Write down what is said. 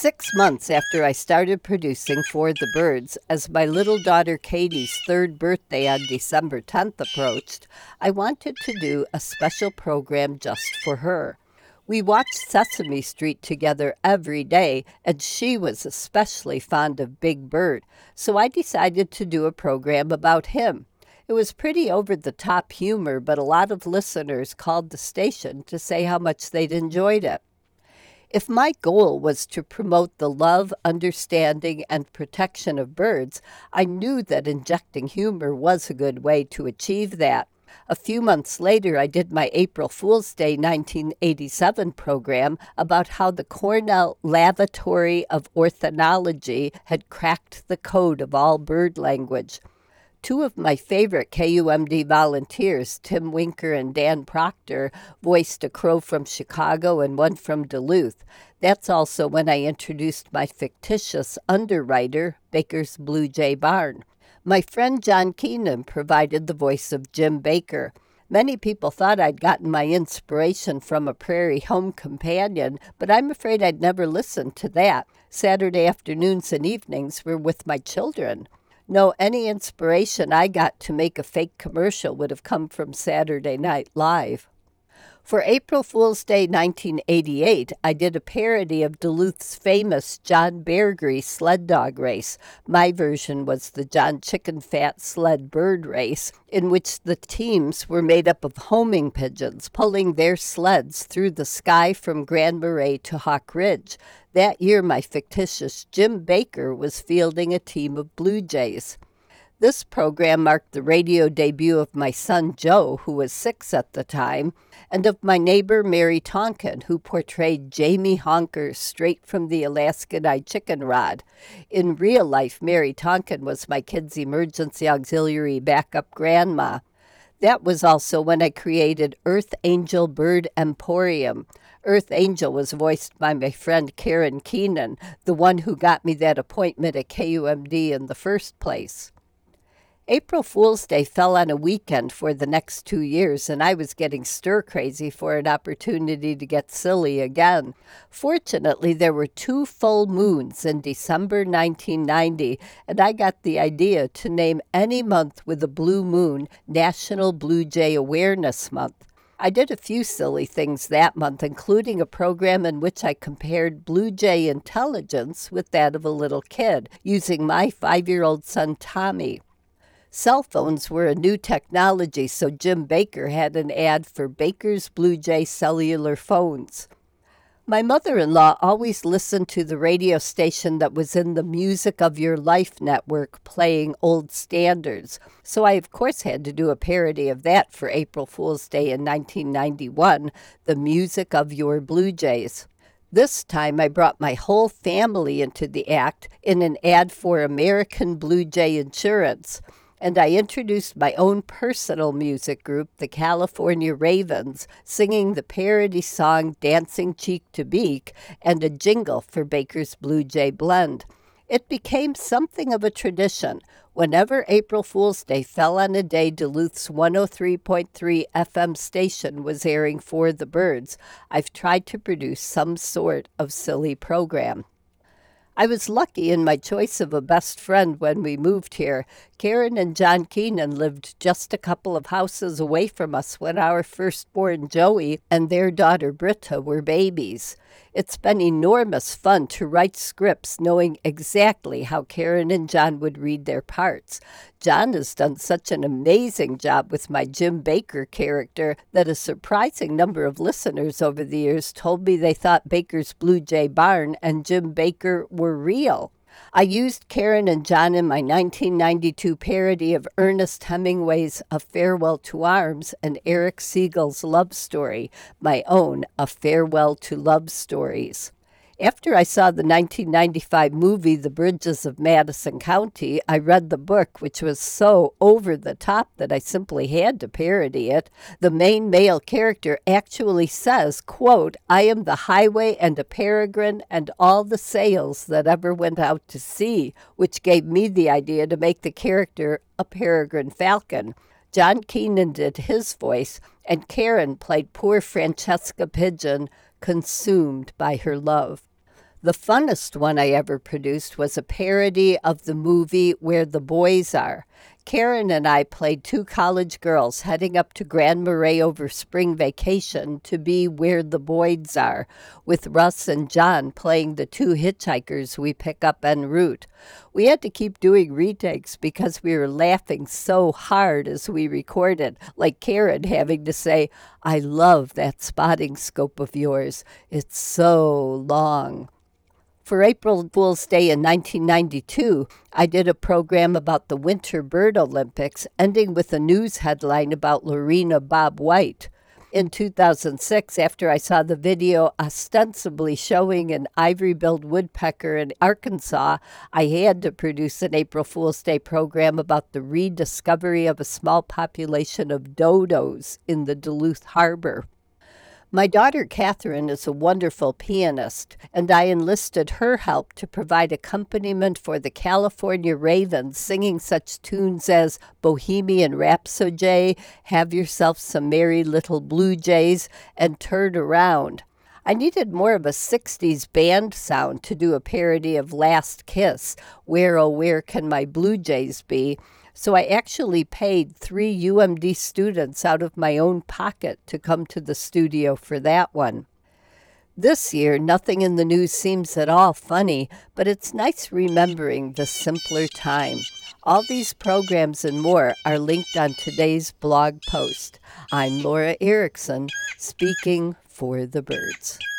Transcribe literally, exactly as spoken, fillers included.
Six months after I started producing For the Birds, as my little daughter Katie's third birthday on December tenth approached, I wanted to do a special program just for her. We watched Sesame Street together every day, and she was especially fond of Big Bird, so I decided to do a program about him. It was pretty over-the-top humor, but a lot of listeners called the station to say how much they'd enjoyed it. If my goal was to promote the love, understanding, and protection of birds, I knew that injecting humor was a good way to achieve that. A few months later, I did my April Fool's Day nineteen eighty-seven program about how the Cornell Lavatory of Ornithology had cracked the code of all bird language. Two of my favorite K U M D volunteers, Tim Winker and Dan Proctor, voiced a crow from Chicago and one from Duluth. That's also when I introduced my fictitious underwriter, Baker's Blue Jay Barn. My friend John Keenan provided the voice of Jim Baker. Many people thought I'd gotten my inspiration from A Prairie Home Companion, but I'm afraid I'd never listened to that. Saturday afternoons and evenings were with my children. No, any inspiration I got to make a fake commercial would have come from Saturday Night Live. For April Fool's Day nineteen eighty-eight, I did a parody of Duluth's famous John Bear Grease sled dog race. My version was the John Chicken Fat Sled Bird Race, in which the teams were made up of homing pigeons pulling their sleds through the sky from Grand Marais to Hawk Ridge. That year, my fictitious Jim Baker was fielding a team of Blue Jays. This program marked the radio debut of my son Joe, who was six at the time, and of my neighbor Mary Tonkin, who portrayed Jamie Honker straight from the Alaskanite chicken rod. In real life, Mary Tonkin was my kid's emergency auxiliary backup grandma. That was also when I created Earth Angel Bird Emporium. Earth Angel was voiced by my friend Karen Keenan, the one who got me that appointment at K U M D in the first place. April Fool's Day fell on a weekend for the next two years, and I was getting stir-crazy for an opportunity to get silly again. Fortunately, there were two full moons in December nineteen ninety, and I got the idea to name any month with a blue moon National Blue Jay Awareness Month. I did a few silly things that month, including a program in which I compared Blue Jay intelligence with that of a little kid, using my five-year-old son Tommy. Cell phones were a new technology, so Jim Baker had an ad for Baker's Blue Jay cellular phones. My mother-in-law always listened to the radio station that was in the Music of Your Life network playing old standards, so I of course had to do a parody of that for April Fool's Day in nineteen ninety-one, The Music of Your Blue Jays. This time I brought my whole family into the act in an ad for American Blue Jay Insurance, and I introduced my own personal music group, the California Ravens, singing the parody song Dancing Cheek to Beak and a jingle for Baker's Blue Jay Blend. It became something of a tradition. Whenever April Fool's Day fell on a day Duluth's one oh three point three F M station was airing For the Birds, I've tried to produce some sort of silly program. I was lucky in my choice of a best friend when we moved here. Karen and John Keenan lived just a couple of houses away from us when our firstborn Joey and their daughter Britta were babies. It's been enormous fun to write scripts knowing exactly how Karen and John would read their parts. John has done such an amazing job with my Jim Baker character that a surprising number of listeners over the years told me they thought Baker's Blue Jay Barn and Jim Baker were real. I used Karen and John in my nineteen ninety-two parody of Ernest Hemingway's A Farewell to Arms and Eric Siegel's Love Story, my own A Farewell to Love Stories. After I saw the nineteen ninety-five movie The Bridges of Madison County, I read the book, which was so over the top that I simply had to parody it. The main male character actually says, quote, "I am the highway and a peregrine and all the sails that ever went out to sea," which gave me the idea to make the character a peregrine falcon. John Keenan did his voice, and Karen played poor Francesca Pigeon, consumed by her love. The funnest one I ever produced was a parody of the movie Where the Boys Are. Karen and I played two college girls heading up to Grand Marais over spring vacation to be where the boys are, with Russ and John playing the two hitchhikers we pick up en route. We had to keep doing retakes because we were laughing so hard as we recorded, like Karen having to say, "I love that spotting scope of yours. It's so long." For April Fool's Day in nineteen ninety-two, I did a program about the Winter Bird Olympics, ending with a news headline about Lorena Bob White. In two thousand six, after I saw the video ostensibly showing an ivory-billed woodpecker in Arkansas, I had to produce an April Fool's Day program about the rediscovery of a small population of dodos in the Duluth Harbor. My daughter Catherine is a wonderful pianist, and I enlisted her help to provide accompaniment for the California Ravens, singing such tunes as Bohemian Rhapsody, Have Yourself Some Merry Little Blue Jays, and Turn Around. I needed more of a sixties band sound to do a parody of Last Kiss, Where Oh Where Can My Blue Jays Be? So I actually paid three U M D students out of my own pocket to come to the studio for that one. This year, nothing in the news seems at all funny, but it's nice remembering the simpler time. All these programs and more are linked on today's blog post. I'm Laura Erickson, speaking for the birds.